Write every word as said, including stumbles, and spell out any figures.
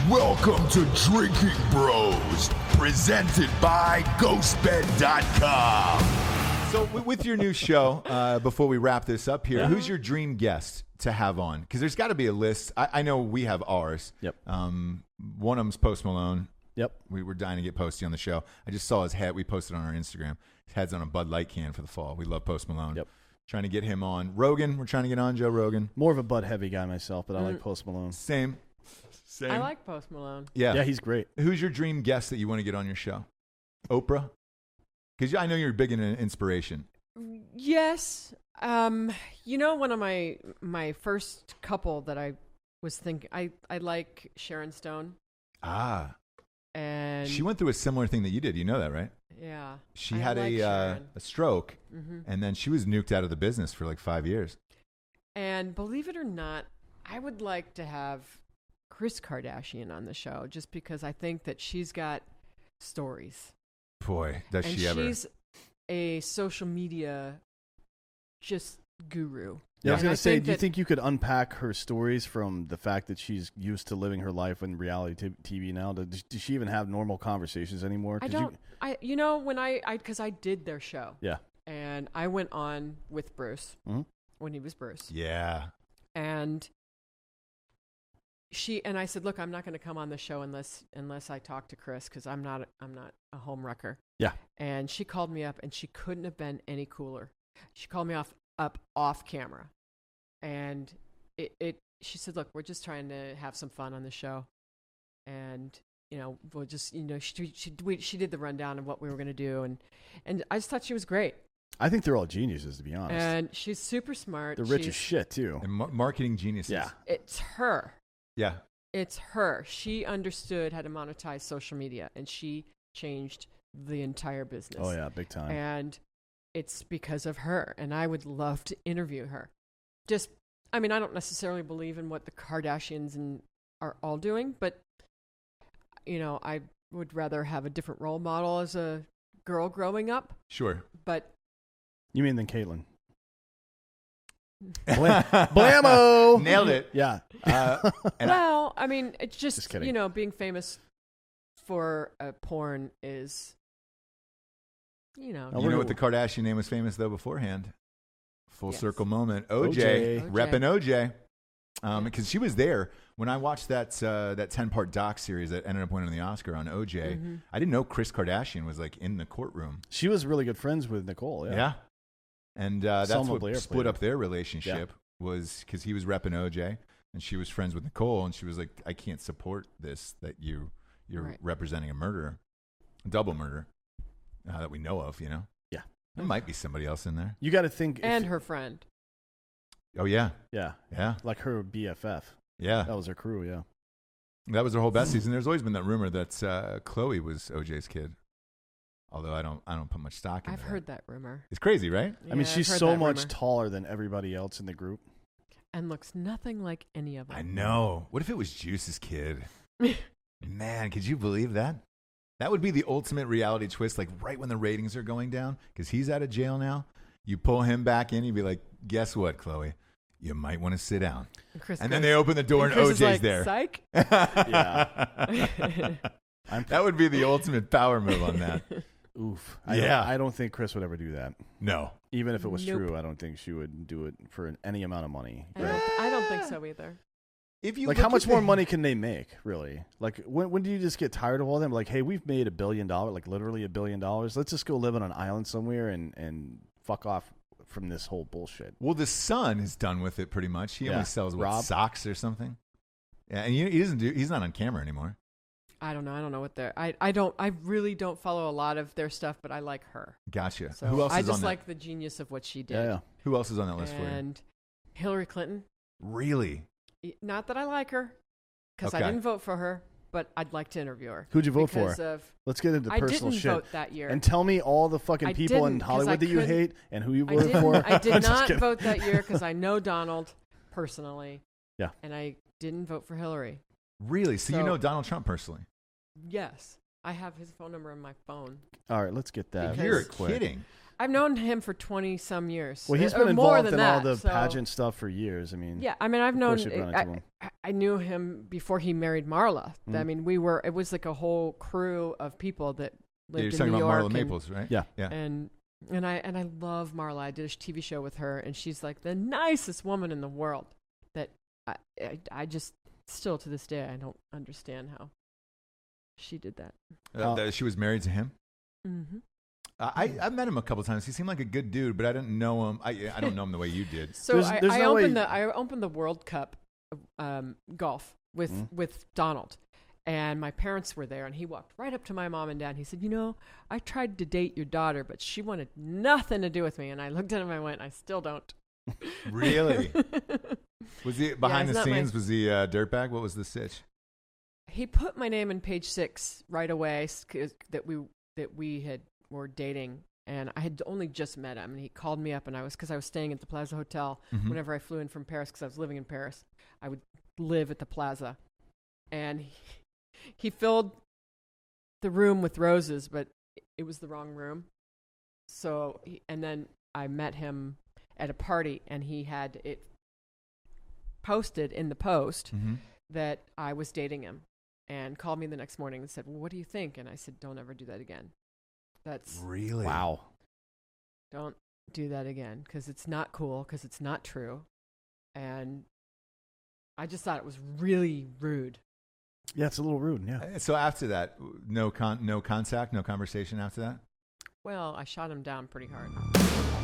Welcome to Drinking Bros, presented by Ghost Bed dot com. So with your new show, uh, before we wrap this up here, Yeah. who's your dream guest to have on? Because there's got to be a list. I, I know we have ours. Yep. Um, one of them's Post Malone. Yep. We were dying to get Posty on the show. I just saw his hat. We posted on our Instagram. His head's on a Bud Light can for the fall. We love Post Malone. Yep. Trying to get him on. Rogan, we're trying to get on Joe Rogan. More of a Bud heavy guy myself, but I Mm. like Post Malone. Same. Same. I like Post Malone. Yeah. Yeah, he's great. Who's your dream guest that you want to get on your show? Oprah? Because I know you're big in inspiration. Yes. Um, you know, one of my my first couple that I was thinking, I, I like Sharon Stone. Ah. And She went through a similar thing that you did. You know that, right? yeah. She I had like a uh, Sharon. a stroke, Mhm. and then she was nuked out of the business for like five years. And believe it or not, I would like to have Kris Kardashian on the show just because I think that she's got stories. Boy, does and she ever. she's a social media just guru. Yeah, I was And gonna say, think do you that- think you could unpack her stories from the fact that she's used to living her life in reality t- T V now? Does, does she even have normal conversations anymore? I 'Cause don't. You, I you know when I I because I did their show. Yeah. And I went on with Bruce Mhm. when he was Bruce, Yeah. and she and I said, "Look, I'm not going to come on the show unless unless I talk to Kris because I'm not I'm not a home wrecker." Yeah. And she called me up, and she couldn't have been any cooler. She called me off up off camera, and it it she said, "Look, we're just trying to have some fun on the show, and." You know, we'll just you know she she we, she did the rundown of what we were going to do, and and I just thought she was great, I think they're all geniuses, to be honest. and she's super smart. they're rich she's, as shit too. And mar- marketing geniuses. Yeah. It's her. Yeah. It's her. She understood how to monetize social media, and she changed the entire business. Oh yeah, big time. And it's because of her, and I would love to interview her. Just, I mean, I don't necessarily believe in what the Kardashians and are all doing, but you know, I would rather have a different role model as a girl growing up. Sure. But You mean than Caitlyn? Blam- Blammo! Nailed it. Yeah. Uh, and I- well, I mean, it's just, Just kidding. you know, being famous for uh, porn is, you know, Oh, you we're- know what the Kardashian name was famous though beforehand? Full Yes. circle moment. O J. O J. Reppin' O J. Um, Yeah. Because she was there when I watched that uh, that ten part doc series that ended up winning the Oscar on O J. Mhm. I didn't know Kris Kardashian was like in the courtroom. She was really good friends with Nicole. Yeah. Yeah. And uh, that's Selma what Blair split played up their relationship was because he was repping O J and she was friends with Nicole, and she was like, I can't support this, that you, you're Right. representing a murderer, a double murder uh, that we know of, you know? Yeah. There might be somebody else in there. You got to think. if- and her friend. Oh, yeah. Yeah. Yeah. Like her B F F. Yeah. That was her crew. Yeah. That was their whole besties. And there's always been that rumor that uh, Chloe was O J's kid. Although I don't, I don't put much stock in I've that. heard that rumor. It's crazy, right? I mean, Yeah, she's I've heard so that much rumor. taller than everybody else in the group. And looks nothing like any of them. I know. What if it was Juice's kid? Man, could you believe that? That would be the ultimate reality twist, like right when the ratings are going down, because he's out of jail now. You pull him back in, you'd be like, guess what, Chloe? You might want to sit down. And, Chris And then goes- they open the door and, Chris O is J's like, there. Psych. Yeah. I'm, That would be the ultimate power move on that. oof. I Yeah. Don't, I don't think Chris would ever do that. No. Even if it was Nope. true, I don't think she would do it for any amount of money. I don't, I don't think so either. If you Like, look how at much the- more money can they make, really? Like, when when do you just get tired of all them? Like, hey, we've made a billion dollars, like literally a billion dollars. Let's just go live on an island somewhere and, and fuck off from this whole bullshit. Well, the son is done with it pretty much. He Yeah. only sells what, Rob? socks or something. Yeah, and he, he doesn't do. He's not on camera anymore. I don't know. I don't know what they're. I, I don't. I really don't follow a lot of their stuff, but I like her. Gotcha. So Who else I is just on that? like the genius of what she did. Yeah, yeah. Who else is on that list for you? And Hillary Clinton. Really? Y- Not that I like her, because Okay. I didn't vote for her, but I'd like to interview her. Who'd you vote because for? Of, Let's get into I personal didn't shit. vote that year. And tell me all the fucking I people in didn't, 'cause Hollywood I that you couldn't- hate and who you I voted didn't. for. I did I'm just not kidding. vote that year because I know Donald personally. Yeah. And I didn't vote for Hillary. Really? So, you So- know Donald Trump personally? Yes, I have his phone number on my phone. All right, let's get that. Because- You're real quick. kidding. I've known him for twenty some years. Well, he's or been more involved than in that, all the so- pageant stuff for years. I mean, Yeah, I mean, I've Of known. course you'd run into I, him. I, I knew him before he married Marla. I Mm. mean, we were. It was like a whole crew of people that Yeah, lived you're in talking New about York. Marla and, Maples, right? Yeah. Yeah. And and I and I love Marla. I did a T V show with her, and she's like the nicest woman in the world. That I I, I just still to this day I don't understand how she did that. Uh, that she was married to him. Mm-hmm. Uh, I I met him a couple times. He seemed like a good dude, but I didn't know him. I I don't know him the way you did. So There's- I, there's I no way- opened the I opened the World Cup um, golf with Mhm. with Donald, and my parents were there, and he walked right up to my mom and dad. And he said, "You know, I tried to date your daughter, but she wanted nothing to do with me." And I looked at him and I went, "I still don't." Really? Was he behind he's the not my- scenes? Was he a dirtbag? What was the sitch? He put my name in page six right away s- 'cause that we that we had were dating, and I had only just met him. And he called me up, and I was because I was staying at the Plaza Hotel. Mhm. Whenever I flew in from Paris, because I was living in Paris, I would live at the Plaza, and he, he filled the room with roses, but it was the wrong room. So, he, and then I met him at a party, and he had it posted in the post Mhm. that I was dating him, and called me the next morning and said, "Well, what do you think?" And I said, "Don't ever do that again. That's Really? Wow. don't do that again because it's not cool, because it's not true." And I just thought it was really rude. Yeah, it's a little rude. Yeah. Uh, So after that, no con- no contact, no conversation after that. Well, I shot him down pretty hard.